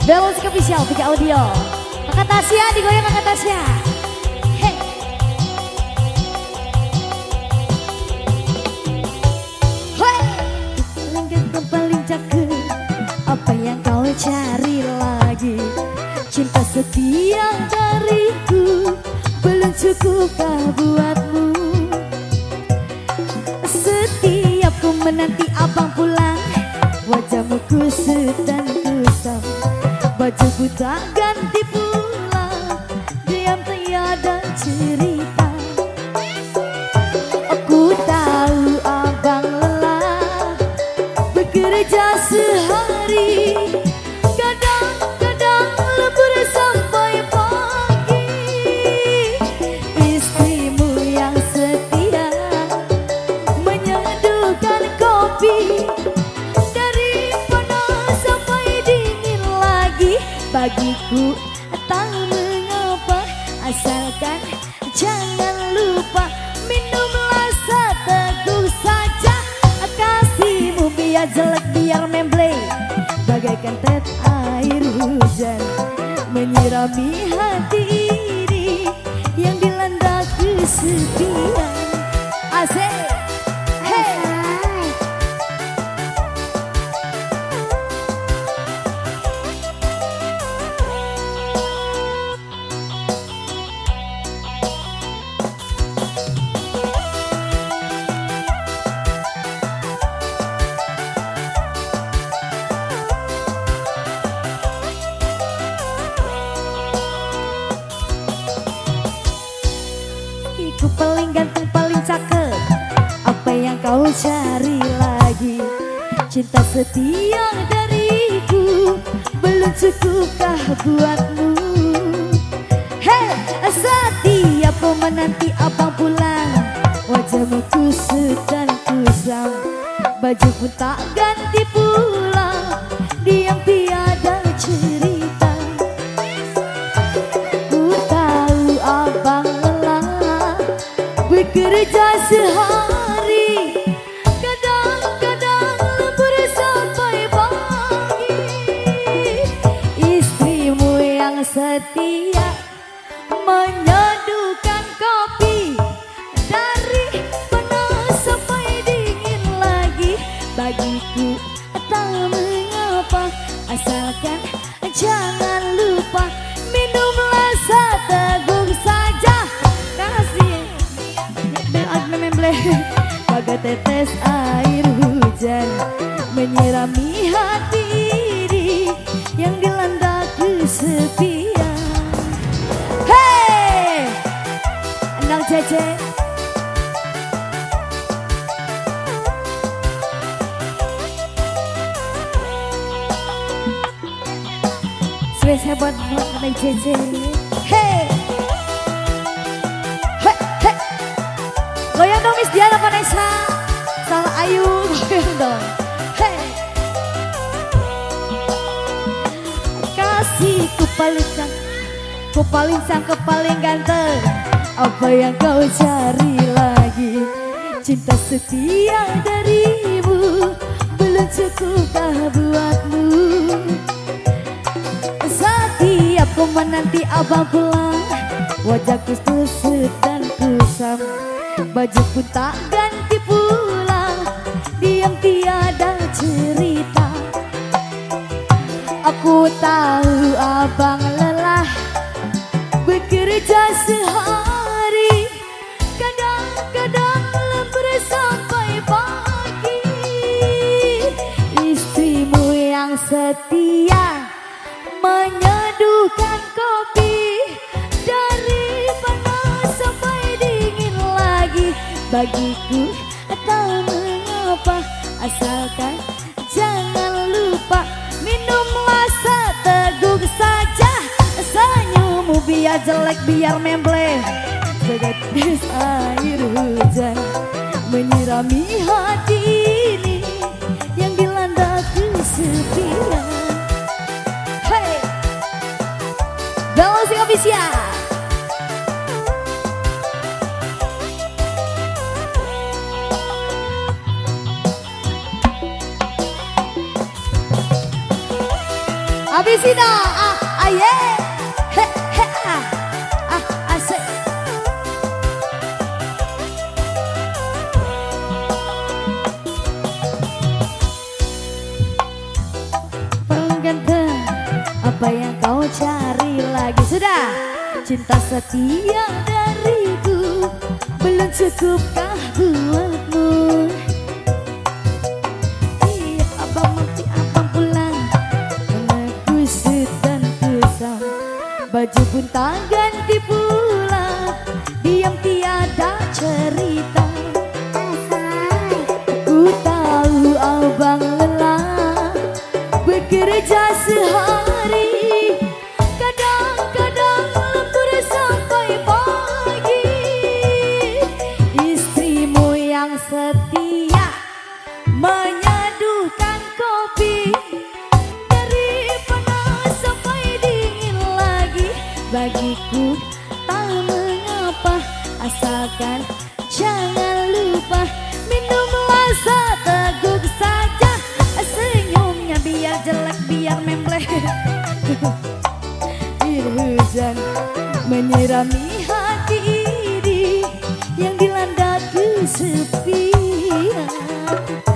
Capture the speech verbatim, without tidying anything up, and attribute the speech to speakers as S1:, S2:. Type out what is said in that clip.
S1: Bel Musik Official tiga audio. Angkat Tasya, digoyang angkat Tasya. Hey. Hey. Langkah kau paling cakep, apa yang kau cari lagi? Cinta setia dariku belum cukupkah buatmu? Setiap ku menanti abang pulang, wajahmu kusut dan kusam. Bajuku tak ganti pula, diam tiada cerita. Aku tahu abang lelah bekerja sehari, kadang-kadang lembur sampai pagi. Istrimu yang setia menyeduhkan kopi, bagiku tak mengapa, asalkan jangan lupa minumlah seteguk saja. Kasihmu biar jelek biar memble, bagaikan tetes air hujan menyirami hati ini yang dilanda kesepian. Asik. Ku paling ganteng, paling cakep, apa yang kau cari lagi? Cinta setia dariku belum cukupkah buatmu? Hei, setiap ku menanti abang pulang, wajahmu kusut dan kusam. Baju pun tak ganti pula, diam tiada cerita. Ku tahu abang bekerja sehari, kadang-kadang lembur sampai pagi. Istrimu yang setia menyeduhkan kopi, dari panas sampai dingin lagi. Bagiku tak mengapa, asalkan jangan lupa minumlah seteguk saja. Kasih bagai tetes air hujan menyirami hati ini yang dilanda kesepian. Hei, Endang Cece, spesial buat Endang Cece. Hei, goyang dong Miss Diana Vanessa, Salah Ayu, goyang dong. Hey. Kasihku paling cakep, ku paling cakep, paling ganteng, apa yang kau cari lagi? Cinta setia darimu belum cukupkah buatmu? Setiap ku menanti abang pulang, wajahku kusut dan kusam. Baju pun tak ganti pula, diam tiada cerita. Aku tahu abang lelah bekerja sehari, kadang-kadang lembur sampai pagi. Istrimu yang setia menyeduhkan kopi, dari panas sampai dingin lagi. Bagiku tak mengapa, asalkan jangan lupa minumlah seteguk saja. Senyummu biar jelek biar memble, setetes air hujan menyirami hati ini yang dilanda kesepian. Hey, Bel Musik Official. Habisin ah, ah, aye, he, he, ah, ah, asik. Pengganteng, apa yang kau cari lagi? Sudah, cinta setia dariku belum cukupkah buatmu? Iya, abang mati abang pulang, karena kusut dan kusam. Baju pun tak ganti pula, diam tiada cerita. Ku tahu abang lelah bekerja sehari, kadang-kadang lembur sampai pagi. Istrimu yang setia menyadukan kopi, dari panas sampai dingin lagi. Bagiku tak mengapa, asalkan jangan lupa minumlah seteguk saja. Senyumnya biar jelek, biar membleh. Biar hujan menyirami hati ini yang dilanda kesepian.